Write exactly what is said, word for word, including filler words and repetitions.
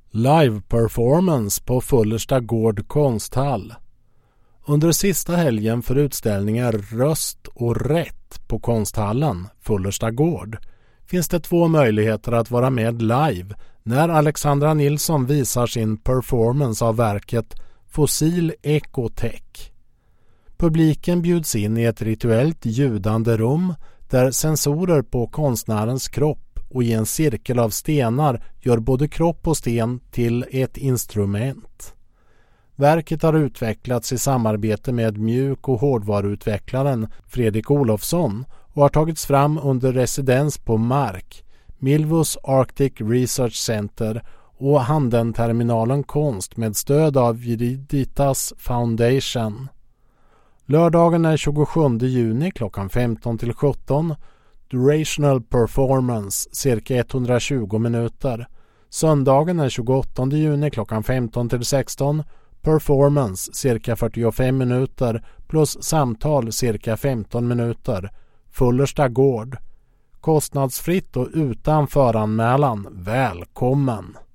Live performance på Fullersta gård konsthall. Under sista helgen för utställningar Röst och rätt på konsthallen Fullersta gård finns det två möjligheter att vara med live när Alexandra Nilsson visar sin performance av verket Fossil Ecotech. Publiken bjuds in i ett rituellt ljudande rum där sensorer på konstnärens kropp och i en cirkel av stenar gör både kropp och sten till ett instrument. Verket har utvecklats i samarbete med mjuk- och hårdvaruutvecklaren Fredrik Olofsson och har tagits fram under residens på Mark, Milvus Arctic Research Center och Handenterminalen Konst med stöd av Juriditas Foundation. Lördagen är tjugosjunde juni klockan femton till sjutton. Durational performance cirka etthundratjugo minuter. Söndagen är tjugoåttonde juni klockan femton till sexton. Performance cirka fyrtiofem minuter plus samtal cirka femton minuter. Fullersta gård. Kostnadsfritt och utan föranmälan. Välkommen!